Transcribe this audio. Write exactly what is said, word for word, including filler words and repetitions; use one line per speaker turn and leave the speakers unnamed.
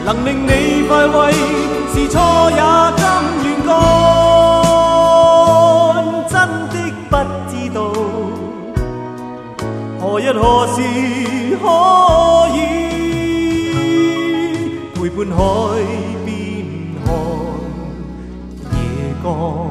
能令你快慰，是错也甘愿干。真的不知道，何日何时可以陪伴海边看夜光。